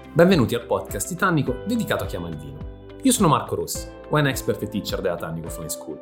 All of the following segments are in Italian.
Benvenuti al podcast di Tannico dedicato a chi ama il vino. Io sono Marco Rossi, wine expert e teacher della Tannico Fine School.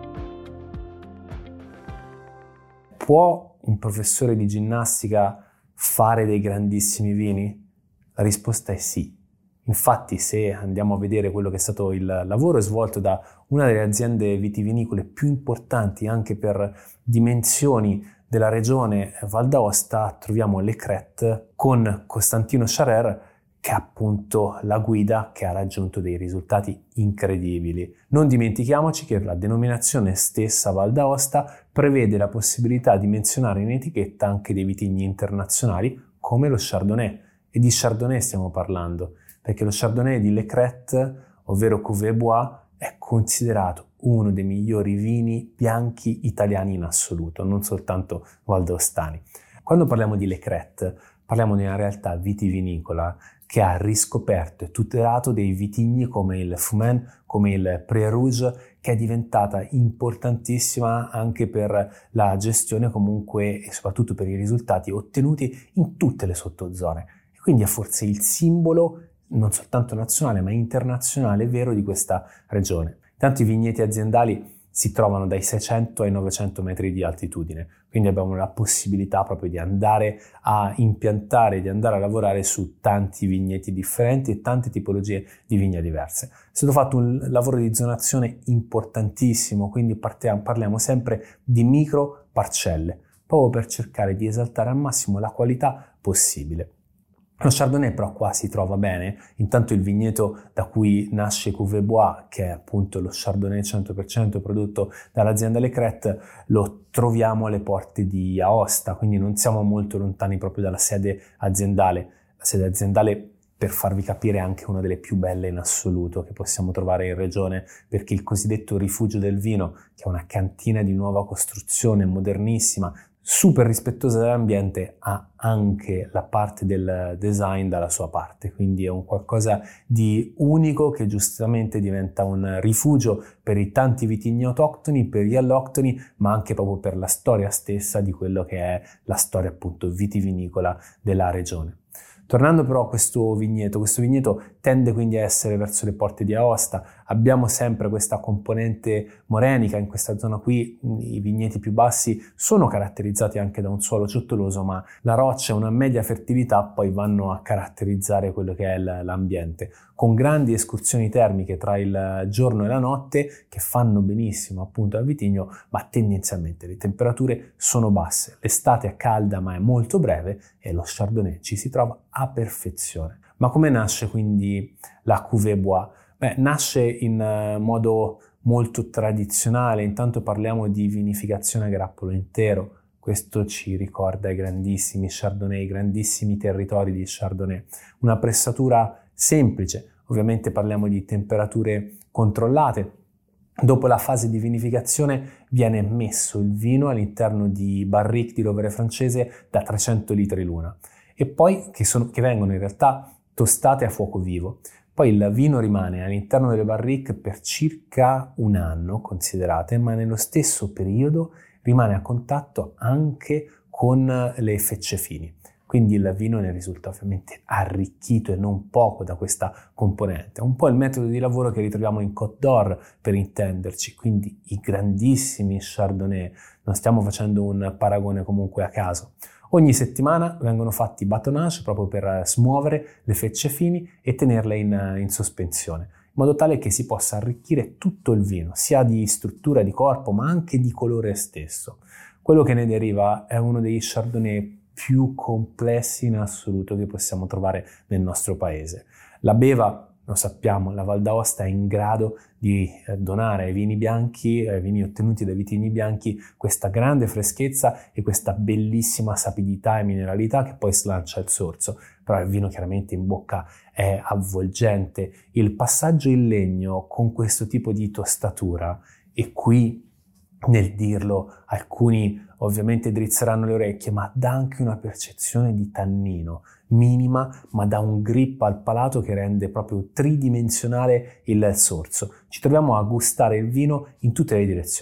Può un professore di ginnastica fare dei grandissimi vini? La risposta è sì. Infatti, se andiamo a vedere quello che è stato il lavoro svolto da una delle aziende vitivinicole più importanti anche per dimensioni della regione Val d'Aosta, troviamo Le Crête con Costantino Charer, che è appunto la guida che ha raggiunto dei risultati incredibili. Non dimentichiamoci che la denominazione stessa Val d'Aosta prevede la possibilità di menzionare in etichetta anche dei vitigni internazionali come lo Chardonnay. E di Chardonnay stiamo parlando, perché lo Chardonnay di Le Crête, ovvero Cuvée Bois, è considerato uno dei migliori vini bianchi italiani in assoluto, non soltanto valdostani. Quando parliamo di Le Crête, parliamo di una realtà vitivinicola che ha riscoperto e tutelato dei vitigni come il Fumén, come il Pré Rouge, che è diventata importantissima anche per la gestione comunque e soprattutto per i risultati ottenuti in tutte le sottozone. E quindi è forse il simbolo non soltanto nazionale ma internazionale vero di questa regione. Tanti vigneti aziendali si trovano dai 600 ai 900 metri di altitudine, quindi abbiamo la possibilità proprio di andare a impiantare, di andare a lavorare su tanti vigneti differenti e tante tipologie di vigne diverse. È stato fatto un lavoro di zonazione importantissimo, quindi parliamo sempre di micro parcelle, proprio per cercare di esaltare al massimo la qualità possibile. Lo Chardonnay però qua si trova bene, intanto il vigneto da cui nasce Cuvée Bois, che è appunto lo Chardonnay 100% prodotto dall'azienda Le Crête, lo troviamo alle porte di Aosta, quindi non siamo molto lontani proprio dalla sede aziendale. La sede aziendale, per farvi capire, è anche una delle più belle in assoluto che possiamo trovare in regione, perché il cosiddetto Rifugio del Vino, che è una cantina di nuova costruzione modernissima, super rispettosa dell'ambiente, ha anche la parte del design dalla sua parte, quindi è un qualcosa di unico che giustamente diventa un rifugio per i tanti vitigni autoctoni, per gli alloctoni, ma anche proprio per la storia stessa di quello che è la storia appunto vitivinicola della regione. Tornando però a questo vigneto tende quindi a essere verso le porte di Aosta. Abbiamo sempre questa componente morenica, in questa zona qui i vigneti più bassi sono caratterizzati anche da un suolo ciottoloso, ma la roccia e una media fertilità poi vanno a caratterizzare quello che è l'ambiente, con grandi escursioni termiche tra il giorno e la notte che fanno benissimo appunto al vitigno, ma tendenzialmente le temperature sono basse. L'estate è calda ma è molto breve e lo Chardonnay ci si trova a perfezione. Ma come nasce quindi la Cuvée Bois? Nasce in modo molto tradizionale. Intanto parliamo di vinificazione a grappolo intero. Questo ci ricorda i grandissimi Chardonnay, i grandissimi territori di Chardonnay. Una pressatura semplice, ovviamente parliamo di temperature controllate. Dopo la fase di vinificazione viene messo il vino all'interno di barrique di rovere francese da 300 litri l'una e poi che vengono in realtà tostate a fuoco vivo. Poi il vino rimane all'interno delle barrique per circa un anno, considerate, ma nello stesso periodo rimane a contatto anche con le fecce fini. Quindi il vino ne risulta ovviamente arricchito e non poco da questa componente. È un po' il metodo di lavoro che ritroviamo in Côte d'Or, per intenderci, quindi i grandissimi Chardonnay. Non stiamo facendo un paragone comunque a caso. Ogni settimana vengono fatti batonnage proprio per smuovere le fecce fini e tenerle in sospensione, in modo tale che si possa arricchire tutto il vino, sia di struttura di corpo ma anche di colore stesso. Quello che ne deriva è uno dei Chardonnay più complessi in assoluto che possiamo trovare nel nostro paese. La beva, lo sappiamo, la Val d'Aosta è in grado di donare ai vini bianchi, ai vini ottenuti dai vitigni bianchi, questa grande freschezza e questa bellissima sapidità e mineralità che poi slancia il sorso. Però il vino chiaramente in bocca è avvolgente. Il passaggio in legno con questo tipo di tostatura, e qui nel dirlo alcuni ovviamente drizzeranno le orecchie, ma dà anche una percezione di tannino minima, ma dà un grip al palato che rende proprio tridimensionale il sorso. Ci troviamo a gustare il vino in tutte le direzioni,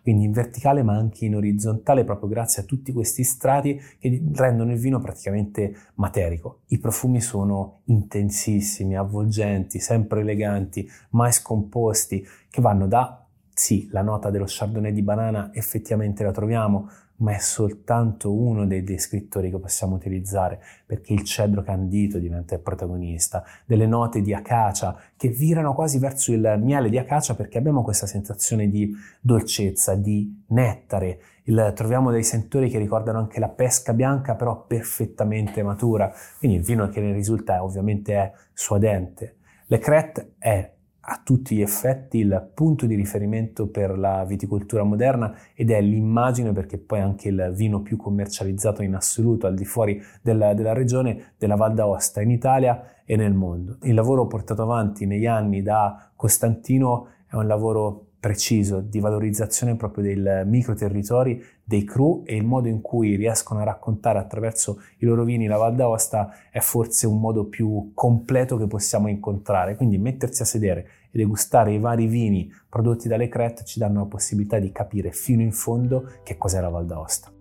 quindi in verticale ma anche in orizzontale, proprio grazie a tutti questi strati che rendono il vino praticamente materico. I profumi sono intensissimi, avvolgenti, sempre eleganti, mai scomposti, che vanno da, sì, la nota dello Chardonnay di banana effettivamente la troviamo, ma è soltanto uno dei descrittori che possiamo utilizzare, perché il cedro candito diventa il protagonista, delle note di acacia che virano quasi verso il miele di acacia, perché abbiamo questa sensazione di dolcezza, di nettare. Troviamo dei sentori che ricordano anche la pesca bianca, però perfettamente matura, quindi il vino che ne risulta ovviamente è suadente. Le Crête è a tutti gli effetti il punto di riferimento per la viticoltura moderna ed è l'immagine, perché poi anche il vino più commercializzato in assoluto al di fuori della regione della Val d'Aosta in Italia e nel mondo. Il lavoro portato avanti negli anni da Costantino è un lavoro preciso di valorizzazione proprio dei microterritori, dei cru, e il modo in cui riescono a raccontare attraverso i loro vini la Val d'Aosta è forse un modo più completo che possiamo incontrare. Quindi mettersi a sedere e degustare i vari vini prodotti dalle Crête ci danno la possibilità di capire fino in fondo che cos'è la Val d'Aosta.